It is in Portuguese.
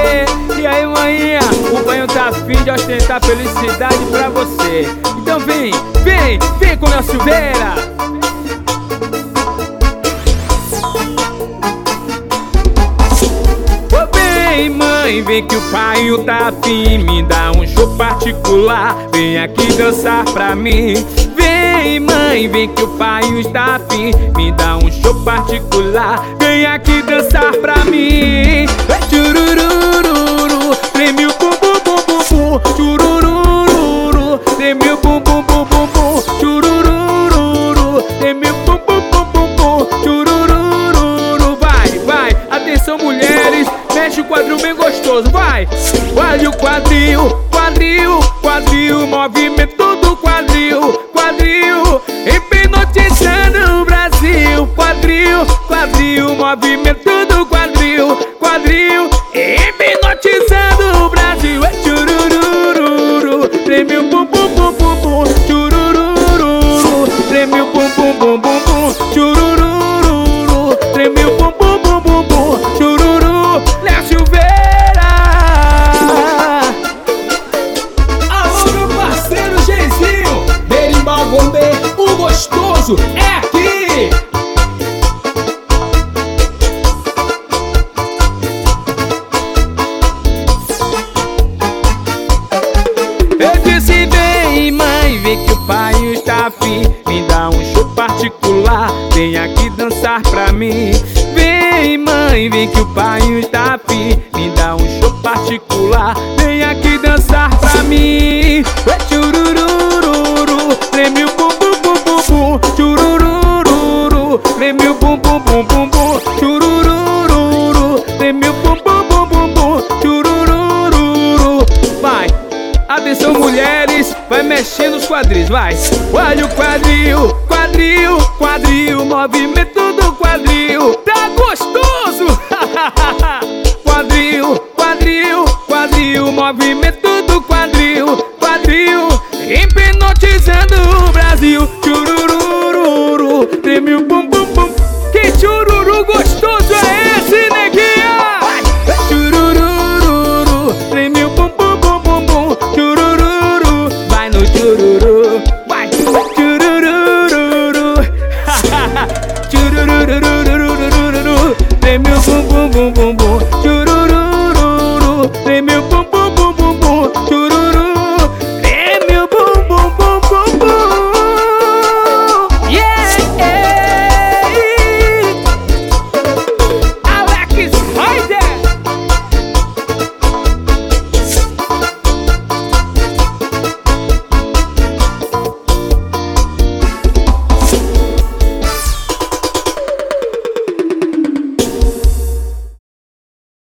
você. E aí, maninha, o banho tá afim de ostentar felicidade pra você. Então vem, vem, vem com a Silveira. Vem, mãe, vem que o pai tá afim. Me dá um show particular, vem aqui dançar pra mim. Vem, mãe, vem que o pai está afim. Me dá um show particular, vem aqui dançar pra mim. Chururururu, treme o bum bum bum bum bum. Chururururu, treme o bum bum bum bum bum. Chururururu, treme o bum bum bum bum bum. Chururururu, vai, vai, atenção mulheres, mexe o quadril bem gostoso, vai! Olha o quadril, quadril, quadril, movimento do quadril, quadril, hipnotizando o Brasil. Quadril, quadril, movimento do quadril, quadril, hipnotizando o Brasil. É chururururu, treme o bum bum bum bum bum. Chururururu, treme o bum bum bum bum bum. Chururururu, treme o bum bum bum bum bum. Chururu, Léo Silveira. Alô, meu parceiro Geizinho, Berimbau Gourmet, o gostoso é aqui. Eu disse vem, mãe, vem que o pai está afim. Me dá um show particular, vem aqui dançar pra mim. Vem, mãe, vem que o pai está afim. Me dá um show particular, vem aqui dançar pra mim. Chururururu, treme o bum bum bum bum bum. Chururururu, treme o bum bum bum bum bum. Chururururu, treme o bum bum bum bum bum. Chururururu, vai. Atenção mulheres, vai mexendo os quadris, vai. Olha o quadril, quadril, quadril, movimento do quadril, tá gostoso. Quadril, quadril, quadril, movimento do quadril, quadril, hipnotizando o Brasil. Chururururu, treme o bumbum.